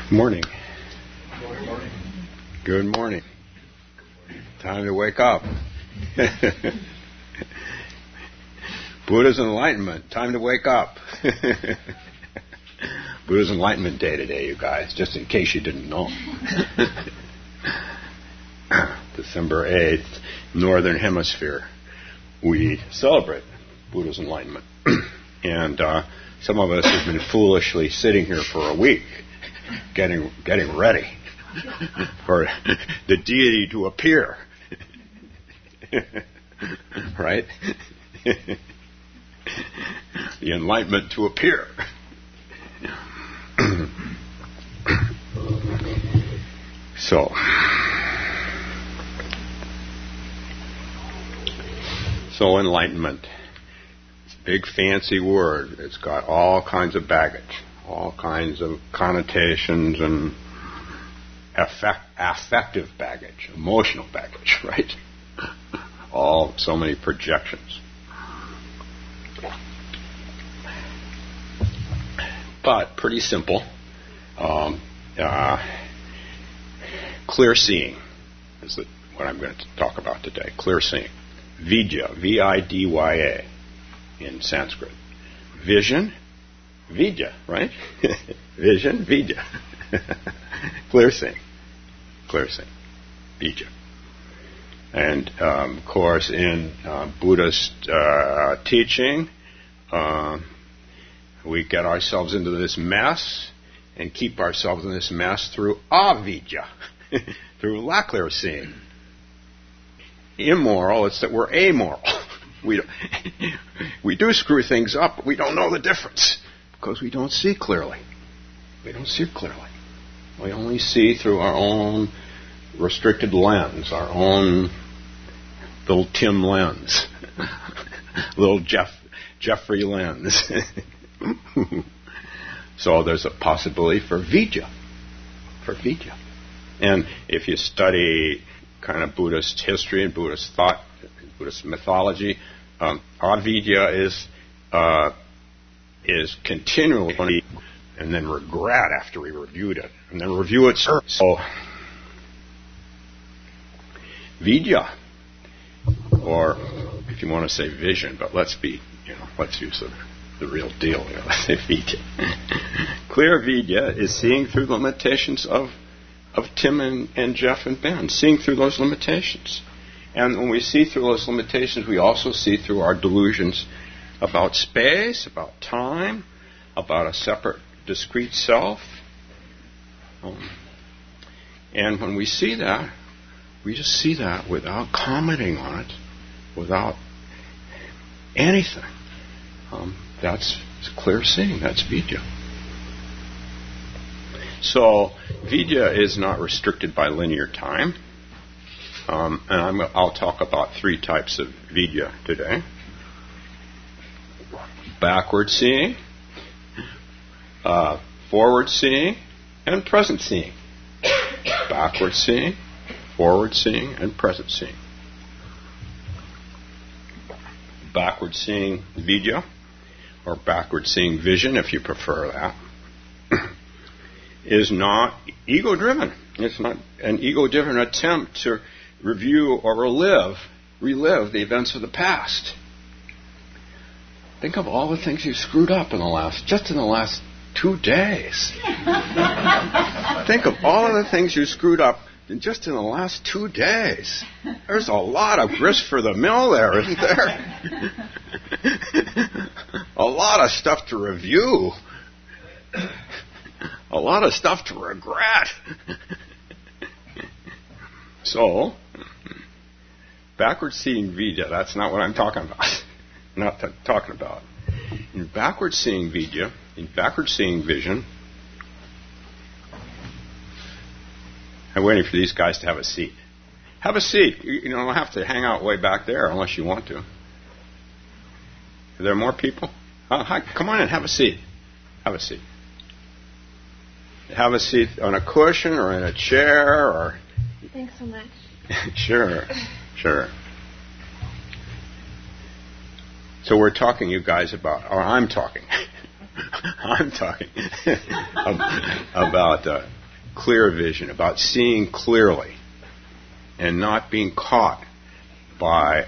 Morning. Morning. Good morning. Time to wake up. Buddha's Enlightenment. Time to wake up. Buddha's Enlightenment Day today, you guys, just in case you didn't know. December 8th, Northern Hemisphere. We celebrate Buddha's Enlightenment. And some of us have been foolishly sitting here for a week, getting ready for the deity to appear. Right? The enlightenment to appear. So enlightenment. It's a big fancy word. It's got all kinds of baggage, all kinds of connotations and affective baggage, emotional baggage, right? So many projections. But pretty simple. Clear seeing is what I'm going to talk about today. Clear seeing. Vidya, V-I-D-Y-A in Sanskrit. Vision, Vidya, right? Vision, Vidya. Clear seeing. Clear seeing. Vidya. And, of course, in Buddhist teaching, we get ourselves into this mess and keep ourselves in this mess through avidya, through lack of seeing. Immoral, it's that we're amoral. We do screw things up, but we don't know the difference because we don't see clearly. We don't see clearly. We only see through our own restricted lens, our own little Tim lens, little Jeffrey lens. So there's a possibility for vidya. And if you study kind of Buddhist history and Buddhist thought, Buddhist mythology, avidya is continually and then regret after we reviewed it, and then review it. So vidya, or if you want to say vision, but let's use the real deal. Let's say vidya. Clear vidya is seeing through the limitations of Tim and Jeff and Ben, seeing through those limitations. And when we see through those limitations, we also see through our delusions about space, about time, about a separate, discrete self. And when we see that, we just see that without commenting on it, without anything. That's clear seeing. That's vidya. So vidya is not restricted by linear time. And I'll talk about three types of vidya today. Backward seeing, forward seeing, and present seeing. Backward seeing, forward seeing, and present seeing. Backward seeing vidya, or backward seeing vision, if you prefer that, is not ego-driven. It's not an ego-driven attempt to review or relive the events of the past. Think of all the things you screwed up in the last 2 days. Think of all of the things you screwed up just in the last 2 days. There's a lot of grist for the mill there, isn't there? A lot of stuff to review. A lot of stuff to regret. So, backward seeing vidya, that's not what I'm talking about. In backward seeing vidya, in backward seeing vision, I'm waiting for these guys to have a seat. Have a seat. You don't have to hang out way back there unless you want to. Are there more people? Hi, come on in, have a seat. Have a seat. Have a seat on a cushion or in a chair or... Thanks so much. Sure. So we're talking, you guys, about, or I'm talking I'm talking about clear vision, about seeing clearly and not being caught by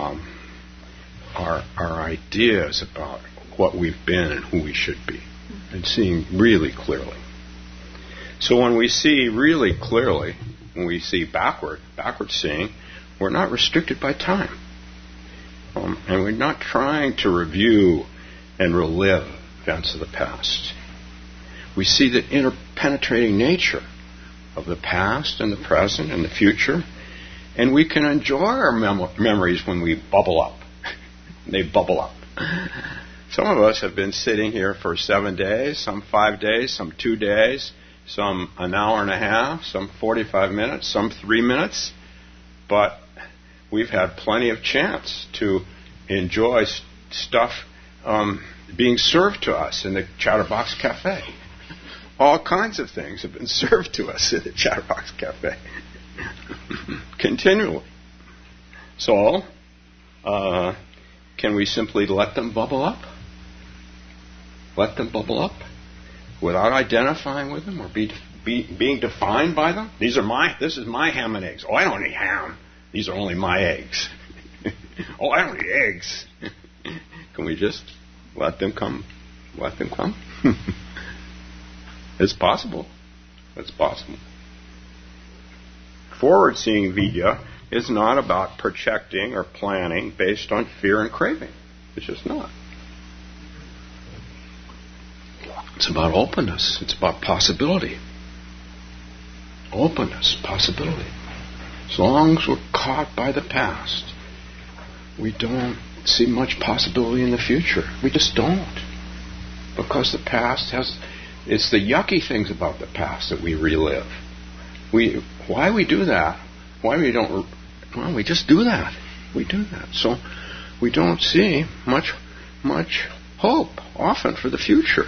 our ideas about what we've been and who we should be, and seeing really clearly. So when we see really clearly, when we see backward seeing, we're not restricted by time. And we're not trying to review and relive events of the past. We see the interpenetrating nature of the past and the present and the future, and we can enjoy our memories when we bubble up. They bubble up. Some of us have been sitting here for 7 days, some 5 days, some 2 days, some an hour and a half, some 45 minutes, some 3 minutes, but we've had plenty of chance to enjoy stuff being served to us in the Chatterbox Cafe. All kinds of things have been served to us in the Chatterbox Cafe. Continually. So, can we simply let them bubble up? Let them bubble up without identifying with them or being defined by them? This is my ham and eggs. Oh, I don't eat ham. These are only my eggs. Oh, I don't eat eggs. Can we just let them come? Let them come? It's possible. It's possible. Forward-seeing vidya is not about projecting or planning based on fear and craving. It's just not. It's about openness. It's about possibility. Openness, possibility. As long as we're caught by the past, we don't see much possibility in the future. We just don't. Because the past it's the yucky things about the past that we relive. Why we do that? Why we don't? Well, we just do that. We do that. So we don't see much hope often for the future.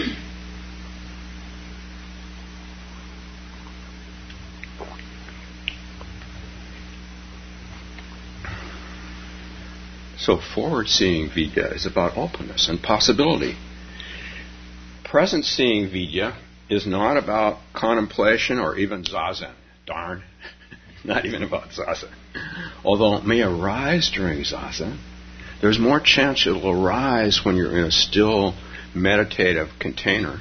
So forward-seeing vidya is about openness and possibility. Present-seeing vidya is not about contemplation or even zazen. Darn. Not even about zazen. Although it may arise during zazen, there's more chance it'll arise when you're in a still meditative container.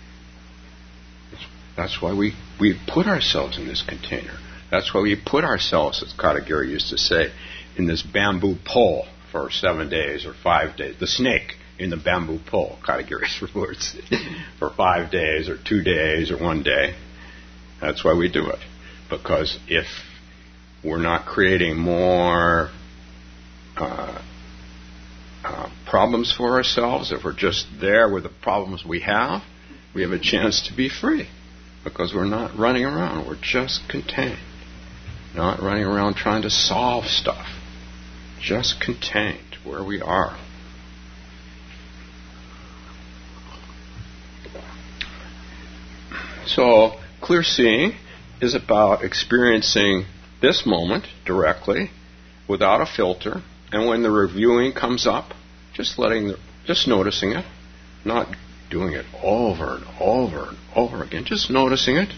That's why we put ourselves in this container. That's why we put ourselves, as Katagiri used to say, in this bamboo pole for 7 days or 5 days. The snake in the bamboo pole, Katagiri's words, for 5 days or 2 days or 1 day. That's why we do it. Because if we're not creating more problems for ourselves, if we're just there with the problems we have a chance to be free. Because we're not running around. We're just contained. Not running around trying to solve stuff. Just contained where we are. So, clear seeing is about experiencing this moment directly, without a filter, and when the reviewing comes up, just noticing it, not doing it over and over and over again, just noticing it.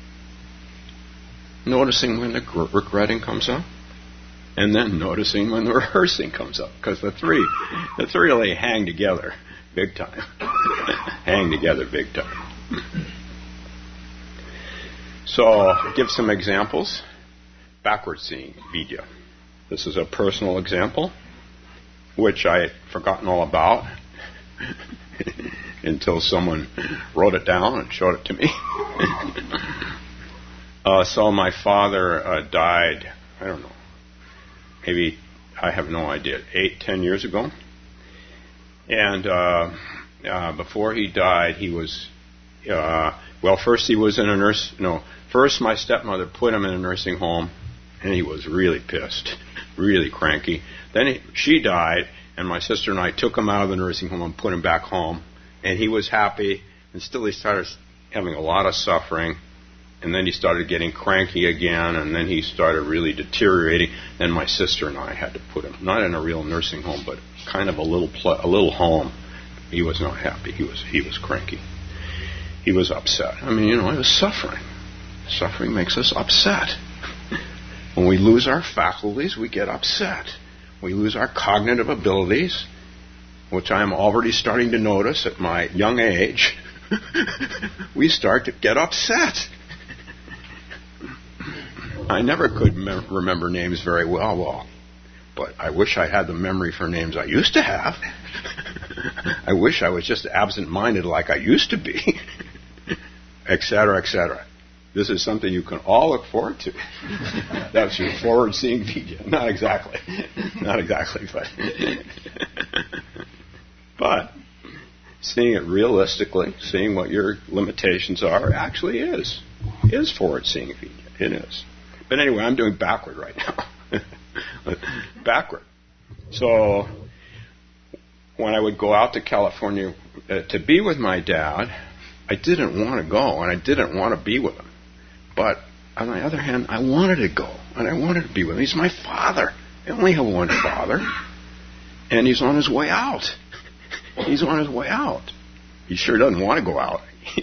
Noticing when the regretting comes up, and then noticing when the rehearsing comes up, because the three really hang together big time. Hang together big time. So, I'll give some examples. Backward seeing vidya. This is a personal example, which I had forgotten all about until someone wrote it down and showed it to me. So my father died, I don't know, maybe, I have no idea, 8-10 years ago. And before he died, he was, first he was in a first my stepmother put him in a nursing home, and he was really pissed, really cranky. Then she died, and my sister and I took him out of the nursing home and put him back home. And he was happy, and still he started having a lot of suffering. And then he started getting cranky again, and then he started really deteriorating. Then my sister and I had to put him, not in a real nursing home, but kind of a little home He was not happy. He was cranky. He was upset. I mean, he was suffering. Suffering makes us upset. When we lose our faculties, we get upset. We lose our cognitive abilities, which I'm already starting to notice at my young age. We start to get upset. I never could remember names very well, but I wish I had the memory for names I used to have. I wish I was just absent-minded like I used to be, etc., etc. This is something you can all look forward to. That's your forward-seeing video. Not exactly, but seeing it realistically, seeing what your limitations are, actually is forward-seeing video. It is. But anyway, I'm doing backward right now. Backward. So when I would go out to California to be with my dad, I didn't want to go, and I didn't want to be with him. But on the other hand, I wanted to go, and I wanted to be with him. He's my father. I only have one father, and he's on his way out. He's on his way out. He sure doesn't want to go out.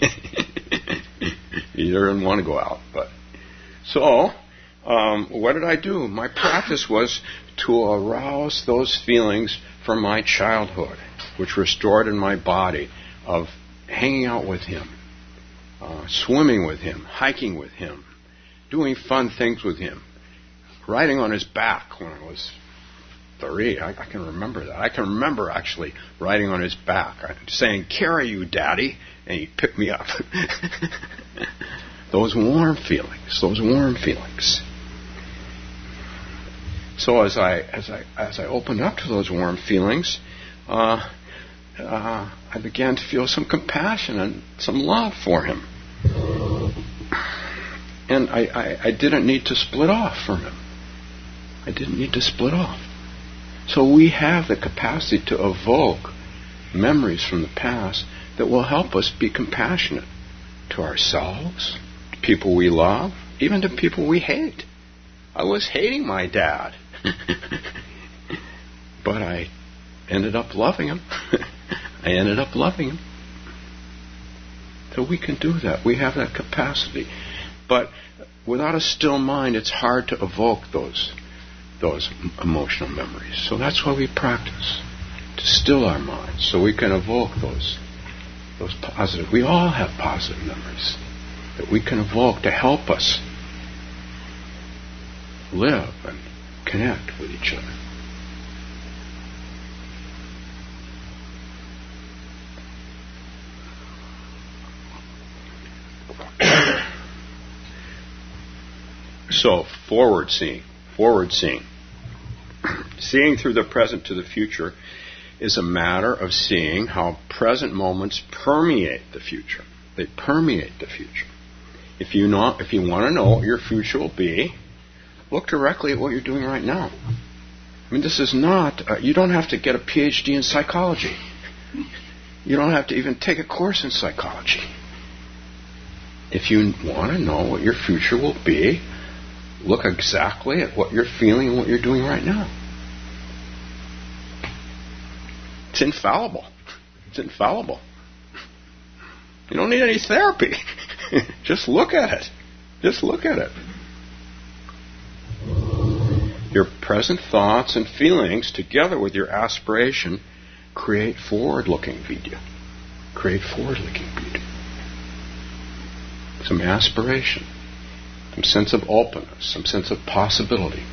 He doesn't want to go out. But so, what did I do? My practice was to arouse those feelings from my childhood, which were stored in my body, of hanging out with him, swimming with him, hiking with him, doing fun things with him, riding on his back when I was 3. I can remember that. I can remember actually riding on his back, saying, "Carry you, Daddy," and he'd pick me up. Those warm feelings. So as I opened up to those warm feelings, I began to feel some compassion and some love for him. And I didn't need to split off from him. I didn't need to split off. So we have the capacity to evoke memories from the past that will help us be compassionate to ourselves, to people we love, even to people we hate. I was hating my dad. But I ended up loving him. So we can do that. We have that capacity. But without a still mind, it's hard to evoke those emotional memories. So that's why we practice, to still our minds, so we can evoke those positive. We all have positive memories that we can evoke to help us live and connect with each other. So, forward-seeing. Seeing through the present to the future is a matter of seeing how present moments permeate the future. They permeate the future. If you want to know what your future will be, look directly at what you're doing right now. I mean, this is not, you don't have to get a PhD in psychology. You don't have to even take a course in psychology. If you want to know what your future will be, look exactly at what you're feeling and what you're doing right now. It's infallible. You don't need any therapy. Just look at it. Your present thoughts and feelings, together with your aspiration, create forward-looking vidya. Some aspiration, some sense of openness, some sense of possibility.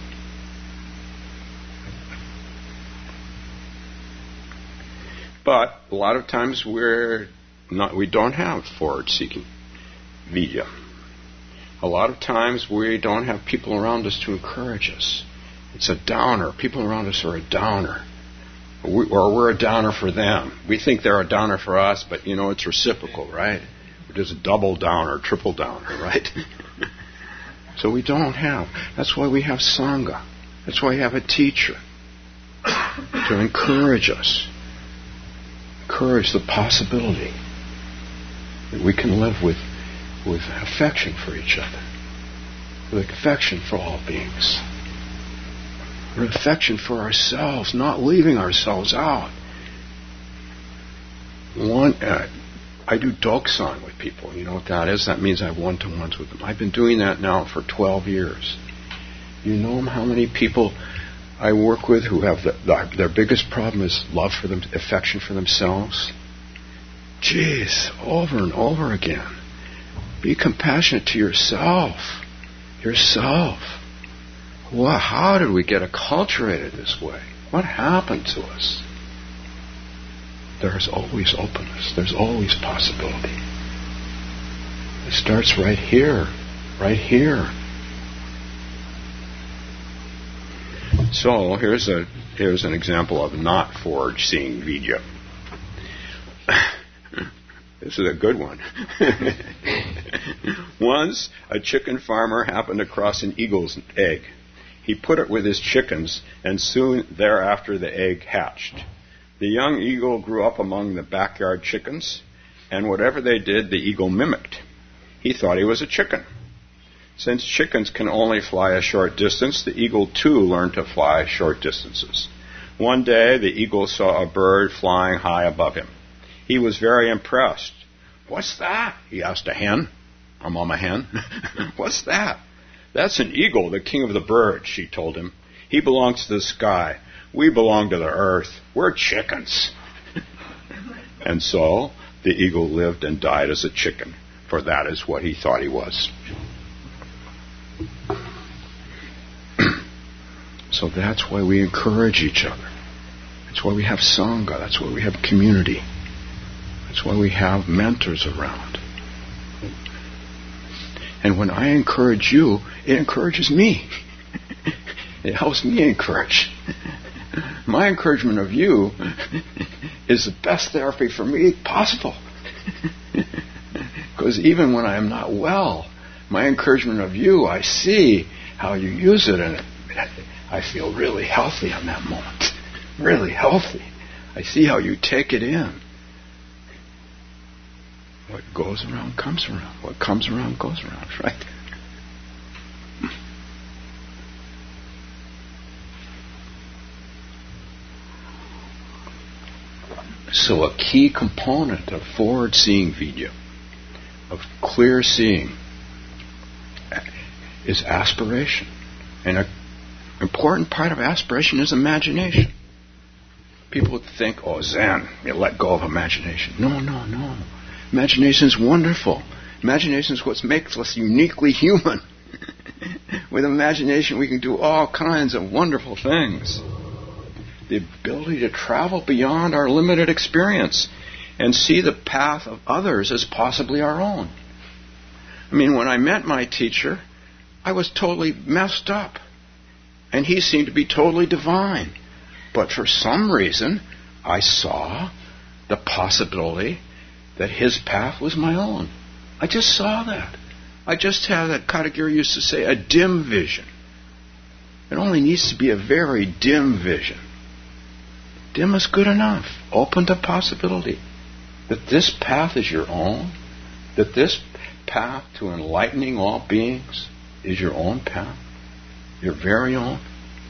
But a lot of times we don't have forward-seeking vidya. A lot of times we don't have people around us to encourage us. It's a downer. People around us are a downer. Or we're a downer for them. We think they're a downer for us, but it's reciprocal, right? We're just a double downer, triple downer, right? So we don't have. That's why we have Sangha. That's why we have a teacher to encourage us. Encourage the possibility that we can live with affection for each other, with affection for all beings, with affection for ourselves, not leaving ourselves out. I do doksan with people. You know what that is? That means I have one-to-ones with them. I've been doing that now for 12 years. You know how many people I work with who have their biggest problem is love for them, affection for themselves? Jeez, over and over again. Be compassionate to yourself. Yourself. Well, how did we get acculturated this way? What happened to us? There's always openness. There's always possibility. It starts right here. Right here. So here's an example of not Forge seeing Vidya. This is a good one. Once, a chicken farmer happened across an eagle's egg. He put it with his chickens, and soon thereafter the egg hatched. The young eagle grew up among the backyard chickens, and whatever they did, the eagle mimicked. He thought he was a chicken. Since chickens can only fly a short distance, the eagle too learned to fly short distances. One day, the eagle saw a bird flying high above him. He was very impressed. "What's that?" he asked a hen, a mama hen. "What's that?" "That's an eagle, the king of the birds," she told him. "He belongs to the sky. We belong to the earth. We're chickens." And so, the eagle lived and died as a chicken, for that is what he thought he was. So that's why we encourage each other. That's why we have Sangha. That's why we have community. That's why we have mentors around. And when I encourage you, it encourages me. It helps me encourage. My encouragement of you is the best therapy for me possible. Because even when I am not well, my encouragement of you, I see how you use it, and I feel really healthy in that moment. Really healthy. I see how you take it in. What goes around comes around. What comes around goes around, right? So a key component of forward seeing Vidya, of clear seeing, is aspiration. And an important part of aspiration is imagination. People would think, oh, Zen, you let go of imagination. No. Imagination is wonderful. Imagination is what makes us uniquely human. With imagination, we can do all kinds of wonderful things. The ability to travel beyond our limited experience and see the path of others as possibly our own. I mean, when I met my teacher, I was totally messed up. And he seemed to be totally divine. But for some reason, I saw the possibility that his path was my own. I just saw that. I just had, that Katagiri used to say, a dim vision. It only needs to be a very dim vision. Dim is good enough. Open to possibility. That this path is your own. That this path to enlightening all beings is your own path. Your very own.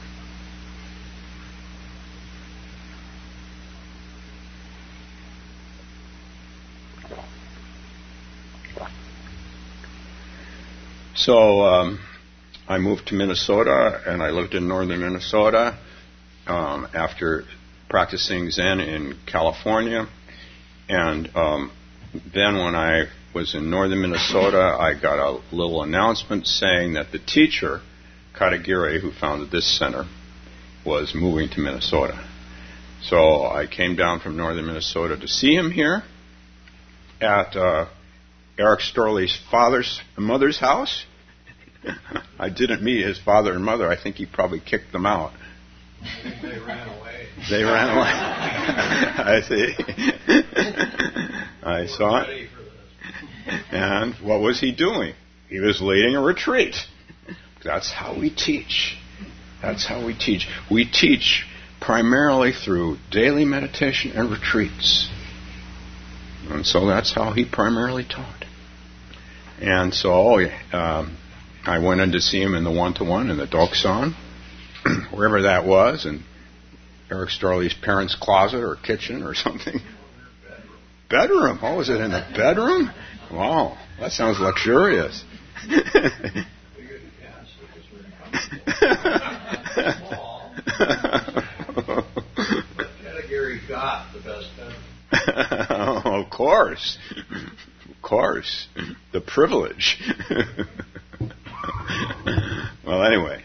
So I moved to Minnesota, and I lived in northern Minnesota after practicing Zen in California. And then when I was in northern Minnesota, I got a little announcement saying that the teacher, Katagiri, who founded this center, was moving to Minnesota. So I came down from northern Minnesota to see him here at Eric Storley's father's and mother's house. I didn't meet his father and mother. I think he probably kicked them out. They ran away. They ran away. I see. I saw it. And what was he doing? He was leading a retreat. That's how we teach. That's how we teach. We teach primarily through daily meditation and retreats. And so that's how he primarily taught. And so I went in to see him in the one-to-one in the Doksan, wherever that was, in Eric Storley's parents' closet or kitchen or something. bedroom. Oh, was it in the bedroom? Wow, that sounds luxurious. We couldn't cancel because we were small. But Category got the best bedroom. Oh, of course. Of course. The privilege. Well, anyway.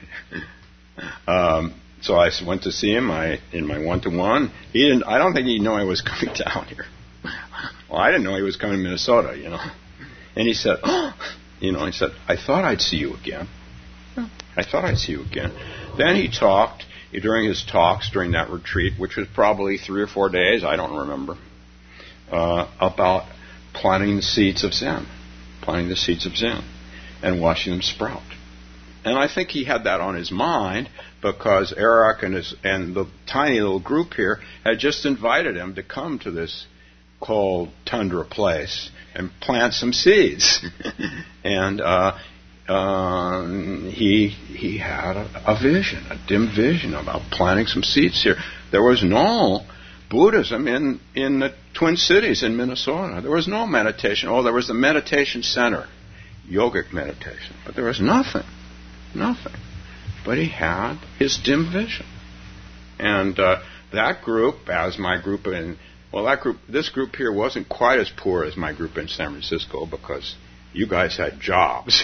So I went to see him in my one-to-one. I don't think he knew I was coming down here. Well, I didn't know he was coming to Minnesota, And he said, he said, I thought I'd see you again. I thought I'd see you again. Then he talked, during his talks, during that retreat, which was probably 3 or 4 days, I don't remember, about planting the seeds of Zen. Planting the seeds of Zen and watching them sprout. And I think he had that on his mind because Eric and the tiny little group here had just invited him to come to this cold tundra place and plant some seeds. And he had a vision, a dim vision about planting some seeds here. There was no Buddhism in the Twin Cities in Minnesota. There was no meditation. Oh, there was the meditation center, yogic meditation, but there was nothing. Nothing. But he had his dim vision. And that group, as my group this group here wasn't quite as poor as my group in San Francisco because you guys had jobs.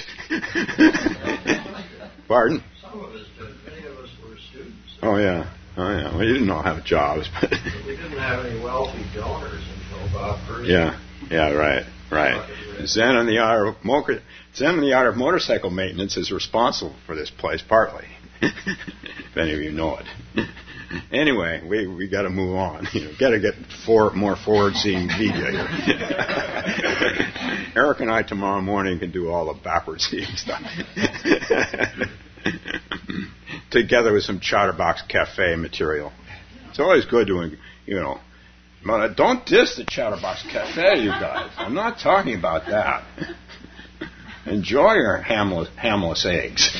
Pardon? Some of us did. Many of us were students. Oh, yeah. Well, you didn't all have jobs. But we didn't have any wealthy donors until about first. Yeah, right. Zen and the art of motorcycle maintenance is responsible for this place partly, if any of you know it. Anyway, we got to move on. Got to get more forward-seeing Vidya here. Eric and I tomorrow morning can do all the backward-seeing stuff, together with some Chatterbox Cafe material. It's always good doing, don't diss the Chatterbox Cafe, you guys. I'm not talking about that. Enjoy your hamless eggs.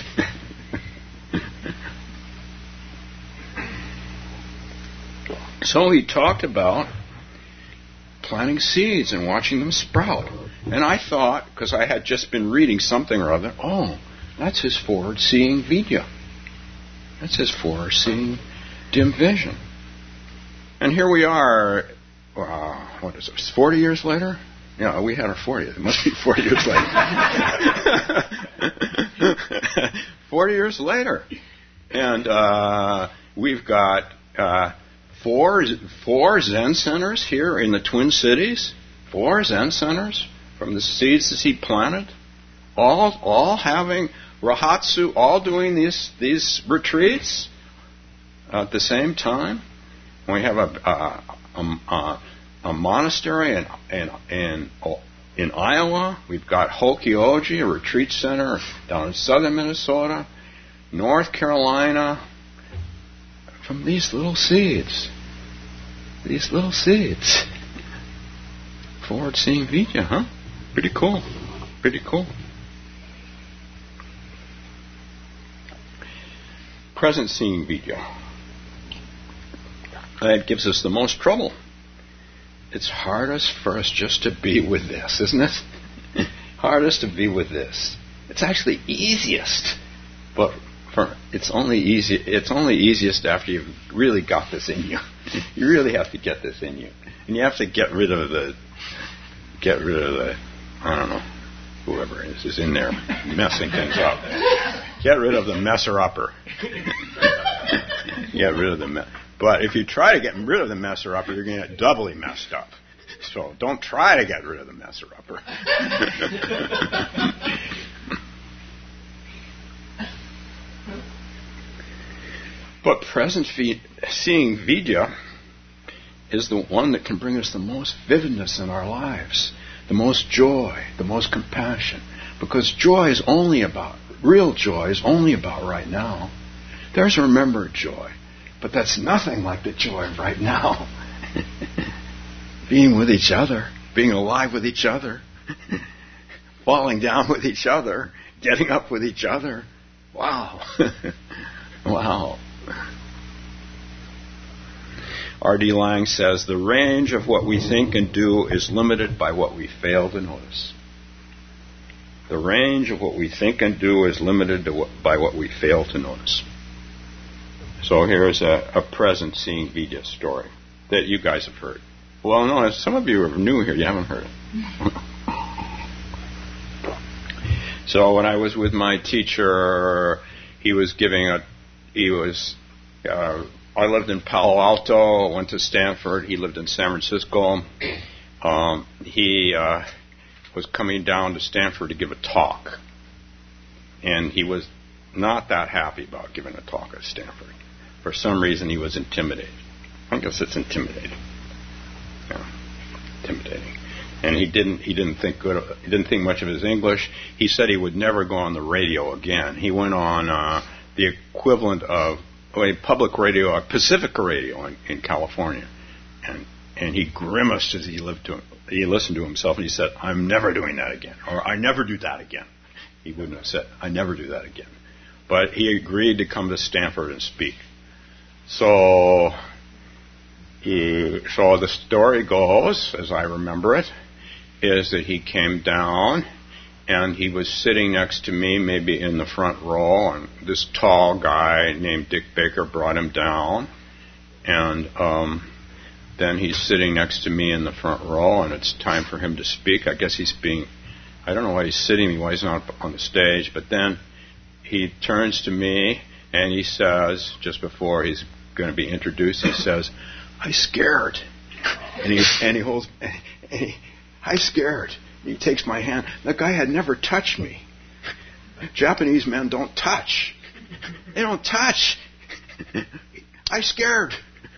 So he talked about planting seeds and watching them sprout. And I thought, because I had just been reading something or other, that's his forward-seeing Vidya. That's his forward-seeing dim vision. And here we are, 40 years later? Yeah, we had our 40th. It must be 40 years later. 40 years later. And we've got four Zen centers here in the Twin Cities. 4 Zen centers from the seeds that he planted. All having Rahatsu, all doing these retreats at the same time. We have a monastery in Iowa. We've got Hokioji, a retreat center down in southern Minnesota, North Carolina. From these little seeds. Forward-seeing Vidya, huh? Pretty cool. Present-seeing Vidya. That gives us the most trouble. It's hardest for us just to be with this, isn't it? Hardest to be with this. It's actually easiest, but it's only easiest after you've really got this in you. You really have to get this in you, and you have to get rid of the I don't know, whoever it is in there messing things up. Get rid of the messer-upper. Get rid of the mess. But if you try to get rid of the messer-upper, you're going to get doubly messed up. So don't try to get rid of the messer-upper. But present-seeing Vidya is the one that can bring us the most vividness in our lives, the most joy, the most compassion. Because real joy is only about right now. There's remembered joy. But that's nothing like the joy of right now. Being with each other, being alive with each other, falling down with each other, getting up with each other. Wow. Wow. R.D. Laing says, the range of what we think and do is limited by what we fail to notice. The range of what we think and do is limited by what we fail to notice. So here's a present seeing Vidya story that you guys have heard. Well, no, some of you are new here. You haven't heard it. So when I was with my teacher, I lived in Palo Alto, went to Stanford. He lived in San Francisco. He was coming down to Stanford to give a talk. And he was not that happy about giving a talk at Stanford. For some reason, he was intimidated. I guess it's intimidating. Yeah, intimidating. And he didn't think much of his English. He said he would never go on the radio again. He went on the equivalent of a public radio, a Pacifica radio in California, and he grimaced as he listened to himself, and he said, "I'm never doing that again," or "I never do that again." He wouldn't have said, "I never do that again," but he agreed to come to Stanford and speak. So the story goes, as I remember it, is that he came down and he was sitting next to me, maybe in the front row, and this tall guy named Dick Baker brought him down, and then he's sitting next to me in the front row, and it's time for him to speak. I guess I don't know why he's sitting, why he's not on the stage, but then he turns to me and he says, just before he's going to be introduced, he says, "I scared." And he holds, "I scared." He takes my hand. The guy had never touched me. Japanese men don't touch. They don't touch. "I scared."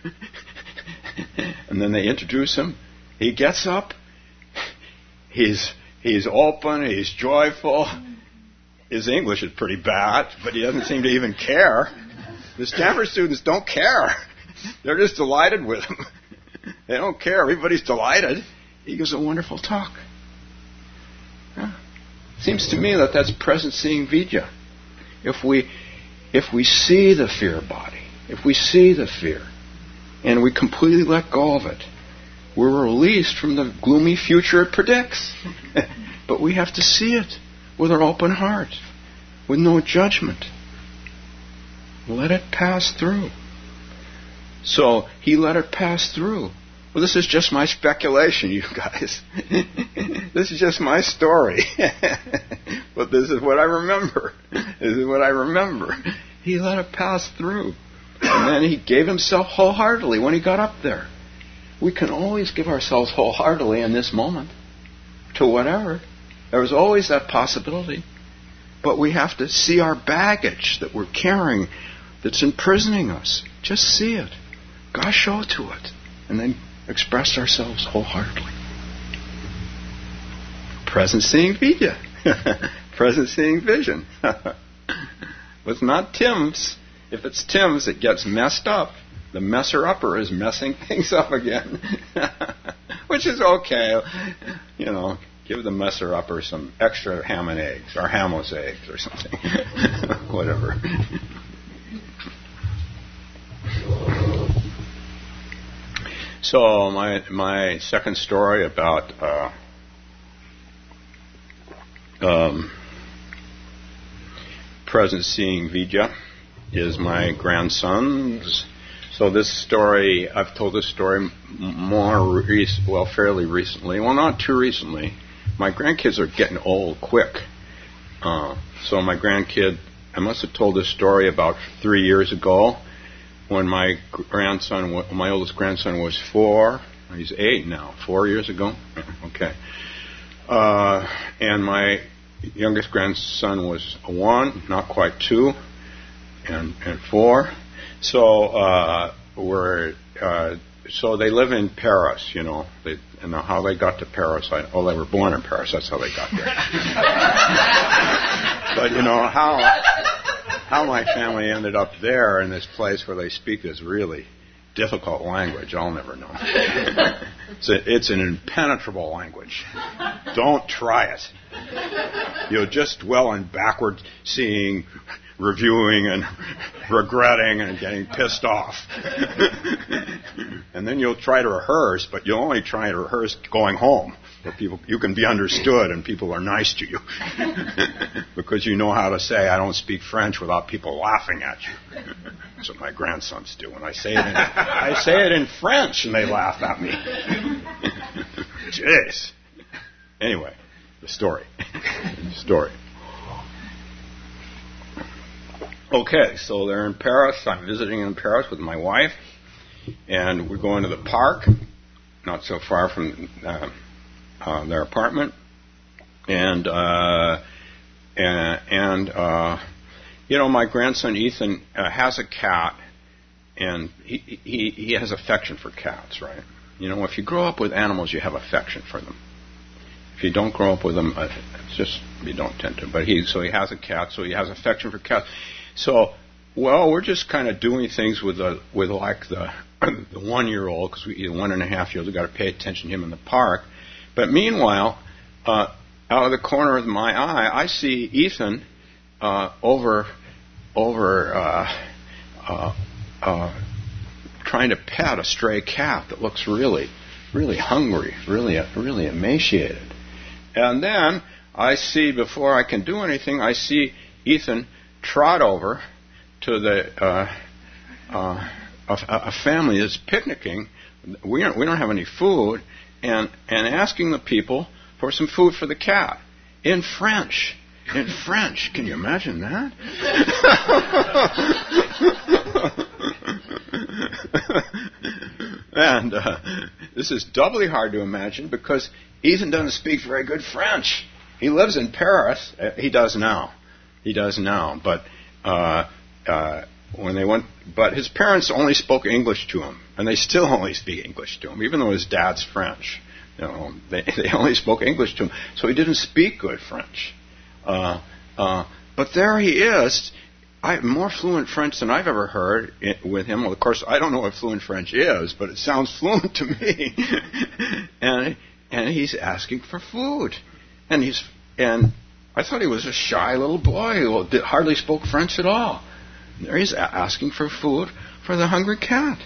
And then they introduce him. He gets up. He's open. He's joyful. His English is pretty bad, but he doesn't seem to even care. The Stanford students don't care. They're just delighted with him. They don't care. Everybody's delighted. He gives a wonderful talk. Yeah. Seems to me that that's present seeing Vidya. If we see the fear body, if we see the fear, and we completely let go of it, we're released from the gloomy future it predicts. But we have to see it with our open heart, with no judgment. Let it pass through. So he let it pass through. Well, this is just my speculation, you guys. This is just my story. But this is what I remember. This is what I remember. He let it pass through. And then he gave himself wholeheartedly when he got up there. We can always give ourselves wholeheartedly in this moment to whatever. There's always that possibility. But we have to see our baggage that we're carrying that's imprisoning us. Just see it. God show it to it. And then express ourselves wholeheartedly. Present seeing Vidya. Present seeing vision. It's not Tim's. If it's Tim's, it gets messed up. The messer-upper is messing things up again. Which is okay. You know, give the messer-upper some extra ham and eggs, or hamless eggs, or something. Whatever. So my second story about present seeing Vidya is my grandson's. So this story, I've told this story fairly recently. Well, not too recently. My grandkids are getting old quick. So my grandkid, I must have told this story about 3 years ago when my oldest grandson was 4. He's 8 now. 4 years ago? Okay. And my youngest grandson was 1, not quite 2, and 4. So so they live in Paris, you know. And how they got to Paris, they were born in Paris. That's how they got there. But you know how my family ended up there in this place where they speak this really difficult language, I'll never know. It's an impenetrable language. Don't try it. You'll just dwell in backward seeing, reviewing, and regretting and getting pissed off. And then you'll try to rehearse, but you'll only try to rehearse going home, where you can be understood and people are nice to you. Because you know how to say, I don't speak French without people laughing at you. That's what my grandsons do. When I say it in French and they laugh at me. Jeez. Anyway, the story. Okay, so they're in Paris. I'm visiting in Paris with my wife. And we're going to the park, not so far from their apartment. And my grandson Ethan has a cat, and he has affection for cats, right? You know, if you grow up with animals, you have affection for them. If you don't grow up with them, it's just you don't tend to. But he has a cat, so he has affection for cats. So, we're just kind of doing things with like the 1-year-old, because the 1.5-year-old, we've got to pay attention to him in the park. But meanwhile, out of the corner of my eye, I see Ethan over trying to pet a stray cat that looks really, really hungry, really emaciated. And then I see, before I can do anything, I see Ethan trot over to a family that's picnicking. We don't have any food, and asking the people for some food for the cat in French. In French, can you imagine that? And this is doubly hard to imagine because Ethan doesn't speak very good French. He lives in Paris. He does now. But when they went, but his parents only spoke English to him, and they still only speak English to him, even though his dad's French. You know, they only spoke English to him, so he didn't speak good French. But there he is. I have more fluent French than I've ever heard with him. Well, of course, I don't know what fluent French is, but it sounds fluent to me. and he's asking for food, and I thought he was a shy little boy who hardly spoke French at all. There he's asking for food for the hungry cat.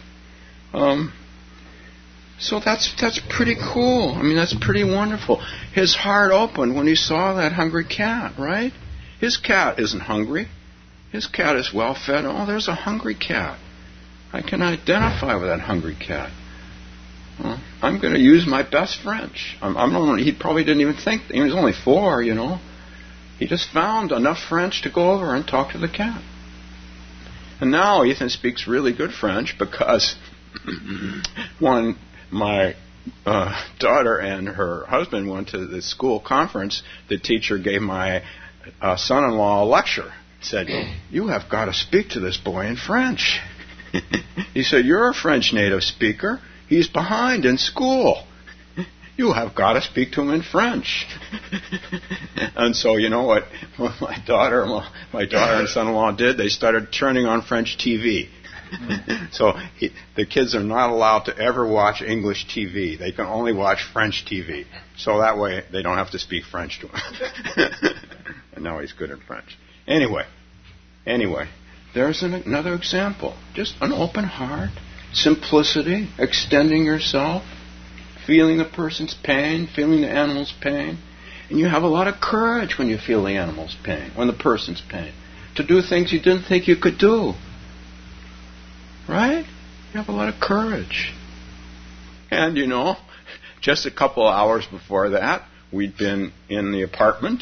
So that's pretty cool. I mean, that's pretty wonderful. His heart opened when he saw that hungry cat, right? His cat isn't hungry. His cat is well fed. Oh, there's a hungry cat. I can identify with that hungry cat. Well, I'm going to use my best French. He probably didn't even think. He was only 4, you know. He just found enough French to go over and talk to the cat. And now Ethan speaks really good French because when my daughter and her husband went to the school conference, the teacher gave my son-in-law a lecture. Said, "You have got to speak to this boy in French." He said, "You're a French native speaker. He's behind in school. You have got to speak to him in French." And so, you know what my daughter and son-in-law did? They started turning on French TV. So the kids are not allowed to ever watch English TV. They can only watch French TV. So that way they don't have to speak French to him. And now he's good in French. Anyway, there's another example. Just an open heart, simplicity, extending yourself, feeling the person's pain, feeling the animal's pain. And you have a lot of courage when you feel the animal's pain, when the person's pain, to do things you didn't think you could do. Right? You have a lot of courage. And, you know, just a couple of hours before that, we'd been in the apartment.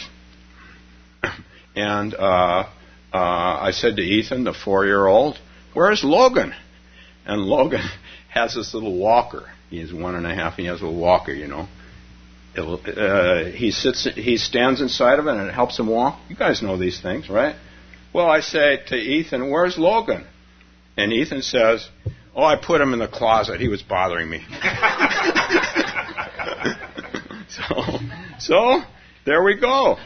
And I said to Ethan, the 4-year-old, "Where's Logan?" And Logan has this little walker. He's 1.5. He has a little walker, you know. He stands inside of it, and it helps him walk. You guys know these things, right? Well, I say to Ethan, "Where's Logan?" And Ethan says, "Oh, I put him in the closet. He was bothering me." So there we go.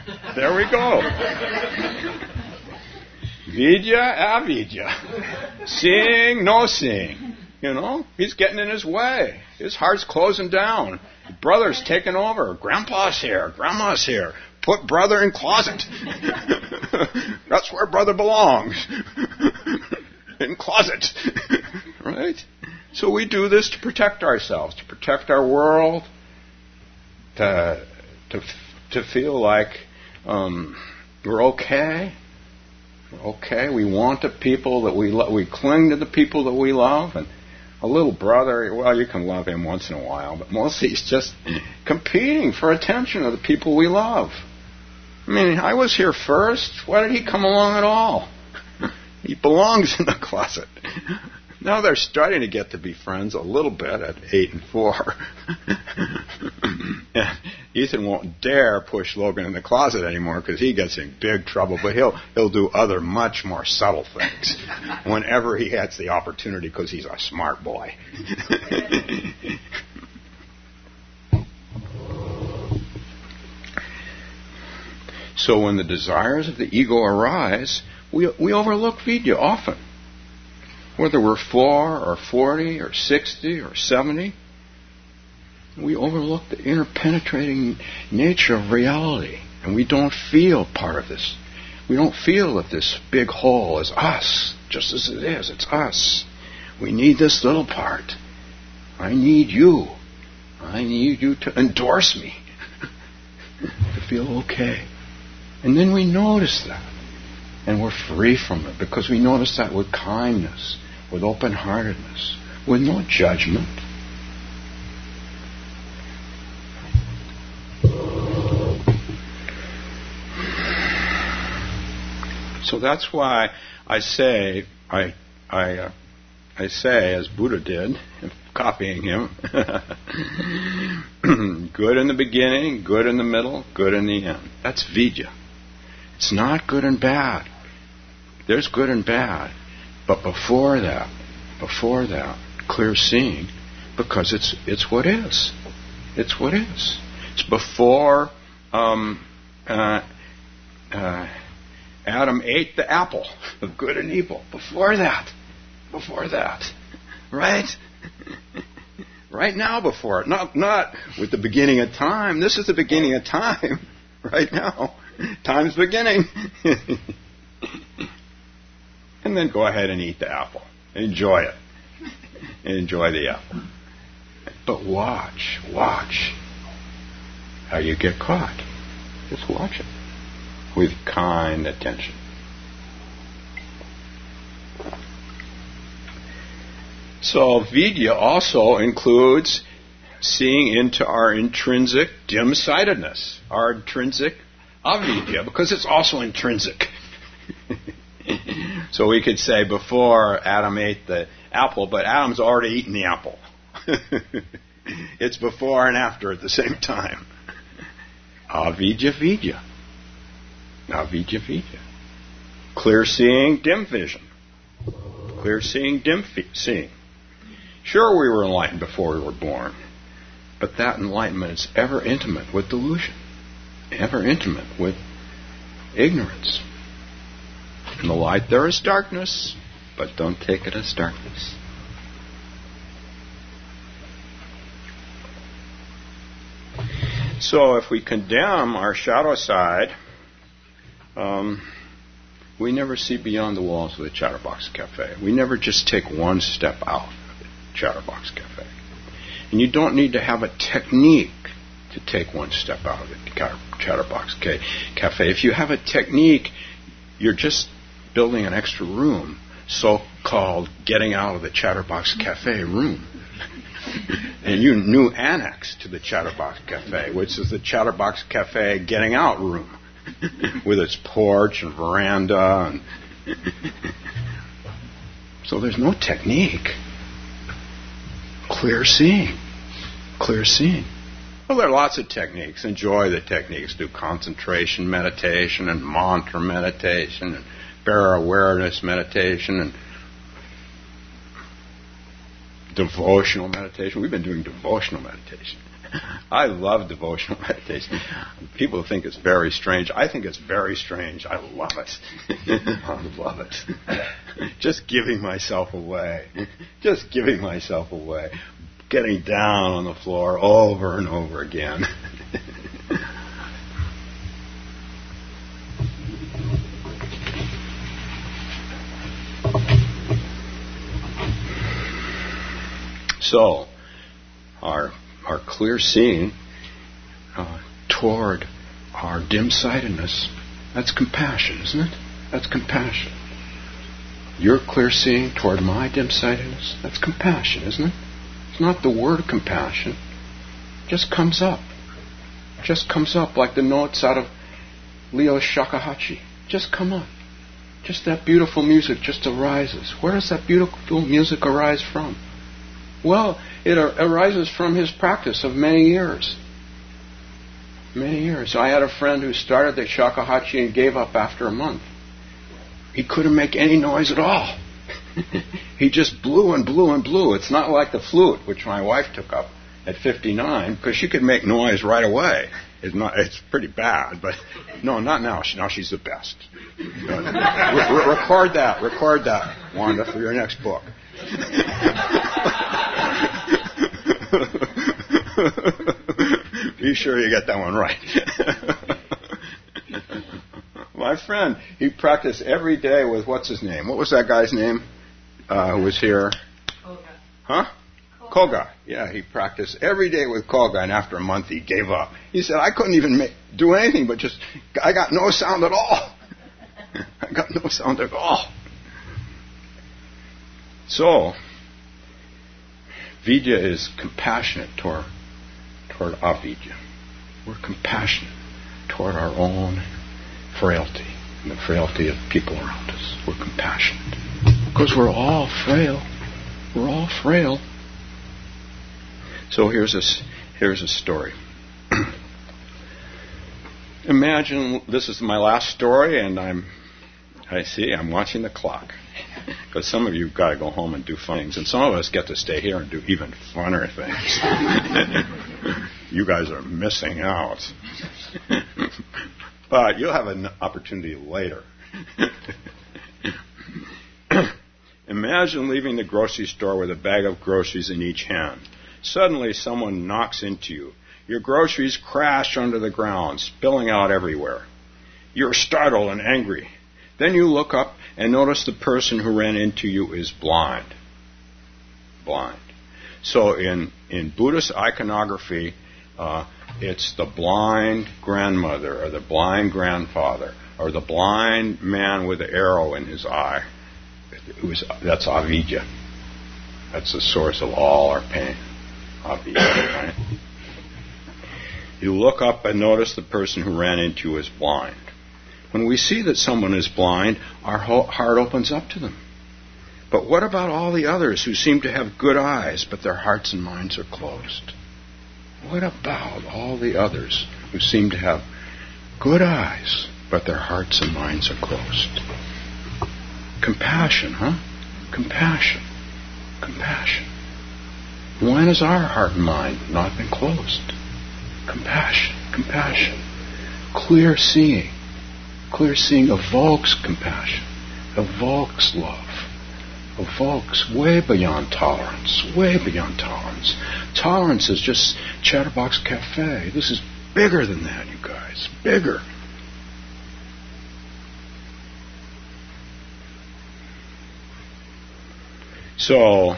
Vidya, avidya. Seeing, no seeing. You know, he's getting in his way. His heart's closing down. Brother's taking over. Grandpa's here. Grandma's here. Put brother in closet. That's where brother belongs. In closet. Right? So we do this to protect ourselves, to protect our world, to feel like we're okay. We're okay. We want the people that we love. We cling to the people that we love. And a little brother, well, you can love him once in a while, but mostly he's just competing for attention of the people we love. I mean, I was here first. Why did he come along at all? He belongs in the closet. Now they're starting to get to be friends a little bit at 8 and 4. And Ethan won't dare push Logan in the closet anymore because he gets in big trouble. But he'll do other much more subtle things whenever he has the opportunity because he's a smart boy. So when the desires of the ego arise, we overlook vidya often. Whether we're 4 or 40 or 60 or 70, we overlook the interpenetrating nature of reality. And we don't feel part of this. We don't feel that this big whole is us, just as it is. It's us. We need this little part. I need you. I need you to endorse me, to feel okay. And then we notice that. And we're free from it because we notice that with kindness, with open-heartedness, with no judgment. So that's why I say, I say, as Buddha did, copying him, good in the beginning, good in the middle, good in the end. That's vidya. It's not good and bad. There's good and bad. But before that, clear seeing, because it's what is. It's what is. It's before Adam ate the apple of good and evil. Before that. Right? Right now before it. Not with the beginning of time. This is the beginning of time. Right now. Time's beginning. And then go ahead and eat the apple. Enjoy it. Enjoy the apple. But watch how you get caught. Just watch it with kind attention. So vidya also includes seeing into our intrinsic dim-sightedness, our intrinsic avidya, because it's also intrinsic. So we could say before Adam ate the apple, but Adam's already eaten the apple. It's before and after at the same time. Avidya vidya. Avidya vidya. Clear seeing, dim vision. Clear seeing, dim seeing. Sure, we were enlightened before we were born, but that enlightenment is ever intimate with delusion, ever intimate with ignorance. In the light there is darkness, but don't take it as darkness. So if we condemn our shadow side, we never see beyond the walls of the Chatterbox Cafe. We never just take one step out of the Chatterbox Cafe. And you don't need to have a technique to take one step out of the Chatterbox Cafe. If you have a technique, you're just building an extra room, so-called getting out of the Chatterbox Cafe room. And you new annex to the Chatterbox Cafe, which is the Chatterbox Cafe getting out room, with its porch and veranda. So there's no technique. Clear seeing. Clear seeing. Well, there are lots of techniques. Enjoy the techniques. Do concentration meditation and mantra meditation and bare awareness meditation and devotional meditation. We've been doing devotional meditation. I love devotional meditation. People think it's very strange. I think it's very strange. I love it. I love it. Just giving myself away. Just giving myself away. Getting down on the floor over and over again. So, our clear seeing toward our dim-sightedness, that's compassion, isn't it? That's compassion. Your clear seeing toward my dim-sightedness, that's compassion, isn't it? It's not the word compassion. It just comes up. It just comes up like the notes out of Leo's shakuhachi. Just come up. Just that beautiful music just arises. Where does that beautiful music arise from? Well, it arises from his practice of many years. Many years. I had a friend who started the shakuhachi and gave up after a month. He couldn't make any noise at all. He just blew and blew and blew. It's not like the flute, which my wife took up at 59, because she could make noise right away. It's pretty bad, but no, not now. Now she's the best. Record that, Wanda, for your next book. Be sure you get that one right. My friend, he practiced every day with, what's his name? What was that guy's name who was here? Koga. Huh? Koga. Yeah, he practiced every day with Koga, and after a month he gave up. He said, I couldn't even do anything but I got no sound at all. I got no sound at all. So, Vidya is compassionate toward avidya. We're compassionate toward our own frailty and the frailty of people around us. We're compassionate. Because we're all frail. We're all frail. So here's a story. Imagine this is my last story, and I'm watching the clock. Because some of you have got to go home and do fun things, and some of us get to stay here and do even funner things. You guys are missing out. But you'll have an opportunity later. Imagine leaving the grocery store with a bag of groceries in each hand. Suddenly, someone knocks into you. Your groceries crash under the ground, spilling out everywhere. You're startled and angry. Then you look up and notice the person who ran into you is blind. Blind. So in Buddhist iconography, it's the blind grandmother or the blind grandfather or the blind man with the arrow in his eye. That's avidya. That's the source of all our pain. Avidya, right? You look up and notice the person who ran into you is blind. When we see that someone is blind, our heart opens up to them. But what about all the others who seem to have good eyes, but their hearts and minds are closed? What about all the others who seem to have good eyes, but their hearts and minds are closed? Compassion, huh? Compassion. Compassion. When has our heart and mind not been closed? Compassion. Compassion. Clear seeing. Clear seeing evokes compassion, evokes love, evokes way beyond tolerance, way beyond tolerance. Tolerance is just Chatterbox Cafe. This is bigger than that, you guys, bigger. So,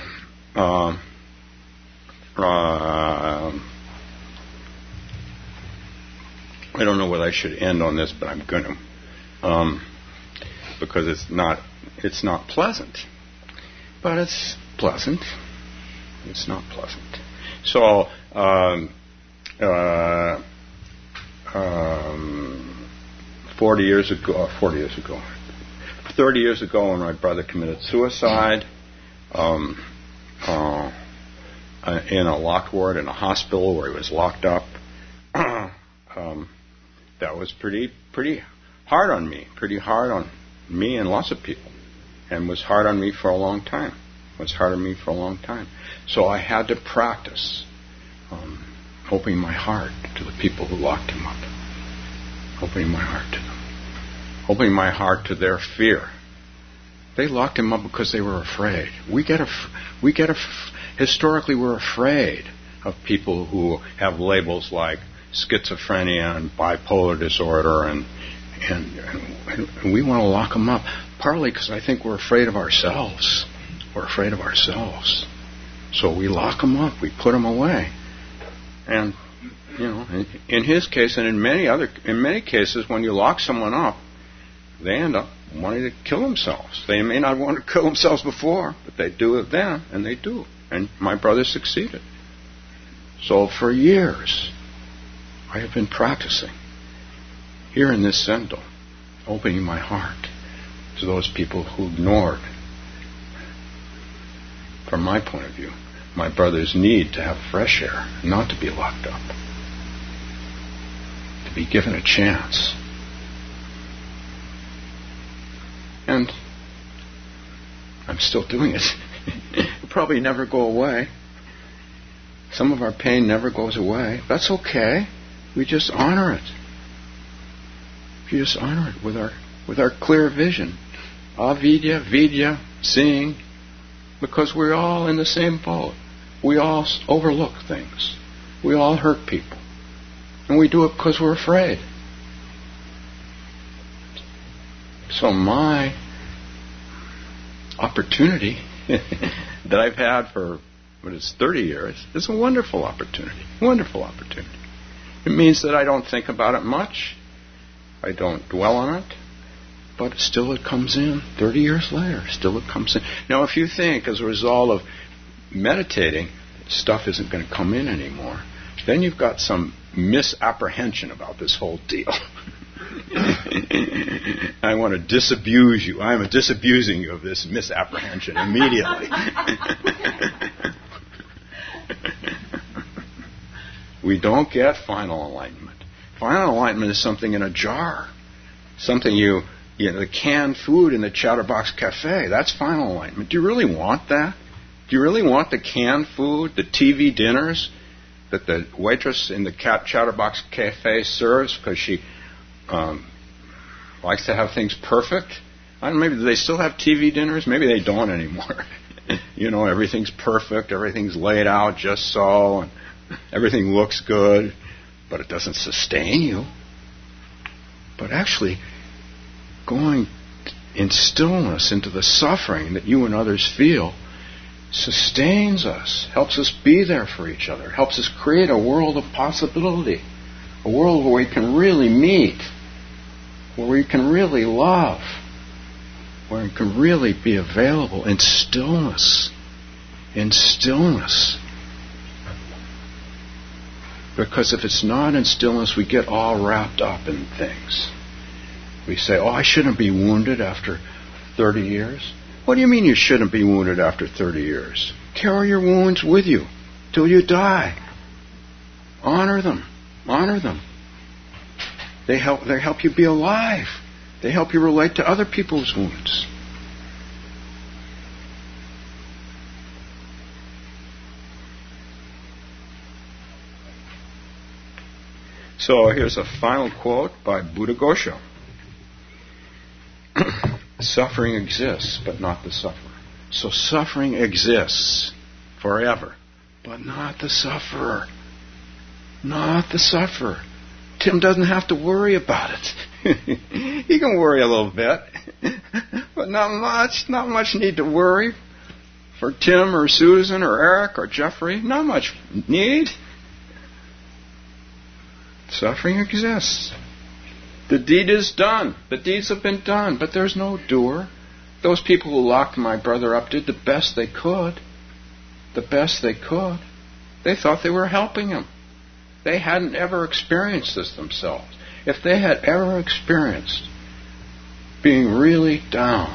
I don't know whether I should end on this, but I'm going to. Because it's not pleasant. But it's pleasant. It's not pleasant. So, 30 years ago, when my brother committed suicide, in a locked ward in a hospital where he was locked up, that was pretty hard on me and lots of people, and was hard on me for a long time. So I had to practice opening my heart to the people who locked him up, opening my heart to them, opening my heart to their fear. They locked him up because they were afraid. Historically, we're afraid of people who have labels like schizophrenia and bipolar disorder, and we want to lock them up, partly because I think we're afraid of ourselves. We're afraid of ourselves. So we lock them up. We put them away. And, in his case and in many cases, when you lock someone up, they end up wanting to kill themselves. They may not want to kill themselves before, but they do it then, and they do. And my brother succeeded. So for years, I have been practicing here in this Zendo, opening my heart to those people who ignored, from my point of view, my brother's need to have fresh air, not to be locked up, to be given a chance. And I'm still doing it. It'll probably never go away. Some of our pain never goes away. That's okay. We just honor it. We just honor it with our clear vision. Avidya, vidya, seeing, because we're all in the same boat. We all overlook things. We all hurt people. And we do it because we're afraid. So my opportunity that I've had for 30 years is a wonderful opportunity. Wonderful opportunity. It means that I don't think about it much. I don't dwell on it. But still it comes in 30 years later. Still it comes in. Now if you think as a result of meditating, stuff isn't going to come in anymore, then you've got some misapprehension about this whole deal. I want to disabuse you. I am disabusing you of this misapprehension immediately. We don't get final enlightenment. Final enlightenment is something in a jar. Something the canned food in the Chatterbox Cafe. That's final enlightenment. Do you really want that? Do you really want the canned food, the TV dinners that the waitress in the Chatterbox Cafe serves because she likes to have things perfect? I don't know, maybe they still have TV dinners. Maybe they don't anymore. Everything's perfect. Everything's laid out just so. And everything looks good. But it doesn't sustain you. But actually, going in stillness into the suffering that you and others feel sustains us, helps us be there for each other, helps us create a world of possibility, a world where we can really meet, where we can really love, where we can really be available in stillness. In stillness. Because if it's not in stillness, we get all wrapped up in things. We say, I shouldn't be wounded after 30 years. What do you mean you shouldn't be wounded after 30 years? Carry your wounds with you till you die. Honor them. Honor them. They help you be alive. They help you relate to other people's wounds. So here's a final quote by Buddhaghosa. Suffering exists, but not the sufferer. So suffering exists forever, but not the sufferer. Not the sufferer. Tim doesn't have to worry about it. He can worry a little bit, but not much need to worry for Tim or Susan or Eric or Jeffrey. Not much need. Suffering exists. The deed is done. The deeds have been done, but there's no doer. Those people who locked my brother up did the best they could. The best they could. They thought they were helping him. They hadn't ever experienced this themselves. If they had ever experienced being really down,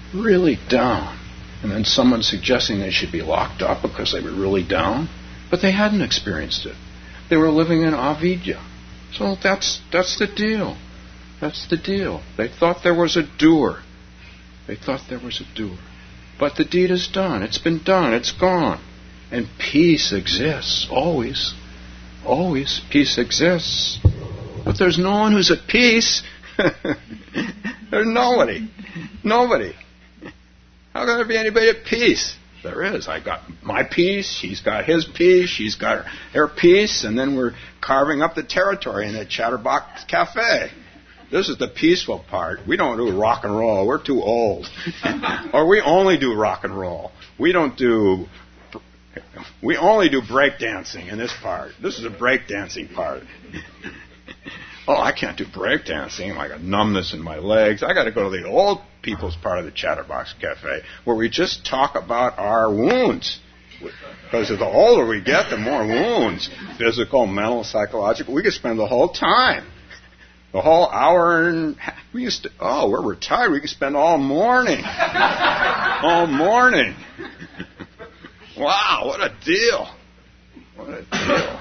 and then someone suggesting they should be locked up because they were really down, but they hadn't experienced it. They were living in avidya. So that's the deal. That's the deal. They thought there was a doer. They thought there was a doer. But the deed is done. It's been done. It's gone. And peace exists. Always. Always peace exists. But there's no one who's at peace. There's nobody. Nobody. How can there be anybody at peace? There is. I got my peace. He's got his peace. She's got her peace. And then we're carving up the territory in the Chatterbox Cafe. This is the peaceful part. We don't do rock and roll. We're too old. Or we only do rock and roll. We don't do We only do breakdancing in this part. This is a breakdancing part. Oh, I can't do breakdancing. I got numbness in my legs. I got to go to the old people's part of the Chatterbox Cafe where we just talk about our wounds. Because the older we get, the more wounds, physical, mental, psychological. We could spend the whole time, the whole hour and we're retired. We could spend all morning. All morning. Wow, what a deal. What a deal.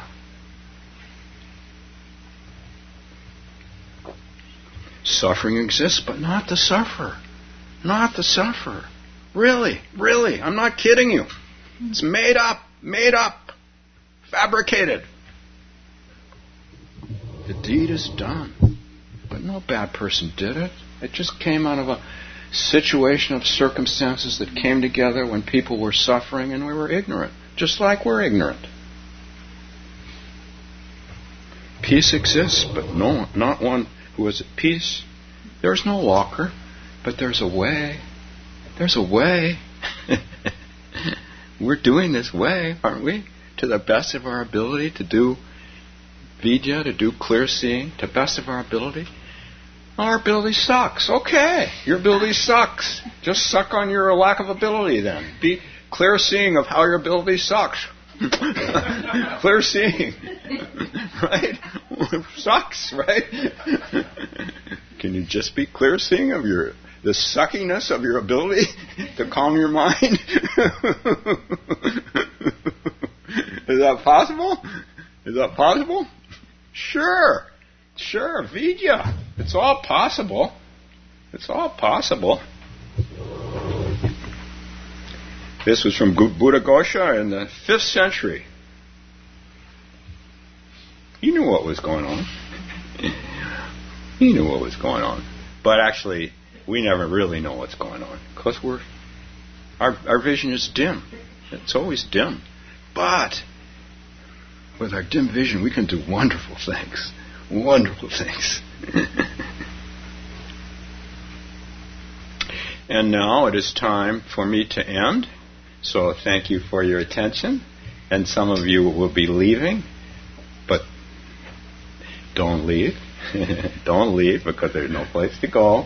Suffering exists, but not the sufferer. Not the sufferer. Really, I'm not kidding you. It's made up, fabricated. The deed is done, but no bad person did it. It just came out of a situation of circumstances that came together when people were suffering and we were ignorant, just like we're ignorant. Peace exists, but not one who is at peace. There's no walker, but there's a way. There's a way. We're doing this way, aren't we? To the best of our ability to do vidya, to do clear seeing, to the best of our ability. Our ability sucks. Okay, your ability sucks. Just suck on your lack of ability then. Be clear seeing of how your ability sucks. Clear seeing. Right? Sucks, right? Can you just be clear seeing of the suckiness of your ability to calm your mind? Is that possible? Is that possible? Sure, vidya. It's all possible. It's all possible. This was from Buddhaghosa in the 5th century. He knew what was going on. He knew what was going on. But actually, we never really know what's going on because our vision is dim. It's always dim. But with our dim vision, we can do wonderful things. Wonderful things. And now it is time for me to end. So thank you for your attention. And some of you will be leaving, but don't leave. Don't leave because there's no place to go.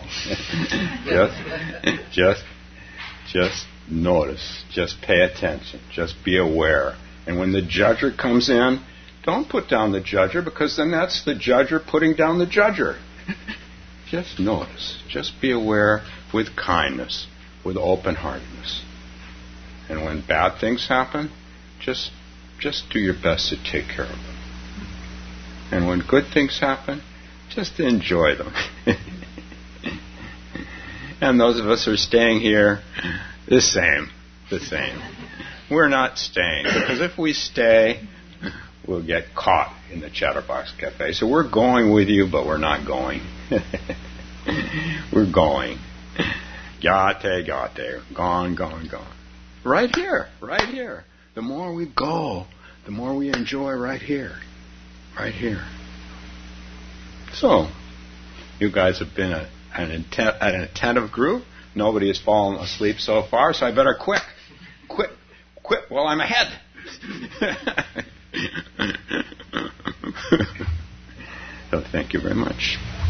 just notice. Just pay attention. Just be aware. And when the judger comes in, don't put down the judger because then that's the judger putting down the judger. Just notice. Just be aware with kindness, with open-heartedness. And when bad things happen, just do your best to take care of them. And when good things happen, just enjoy them. And those of us who are staying here, the same. We're not staying, because if we stay, we'll get caught in the Chatterbox Cafe. So we're going with you, but we're not going. We're going. Gate, gone. Right here. The more we go, the more we enjoy right here. So, you guys have been an attentive group. Nobody has fallen asleep so far, so I better quit while I'm ahead. So thank you very much.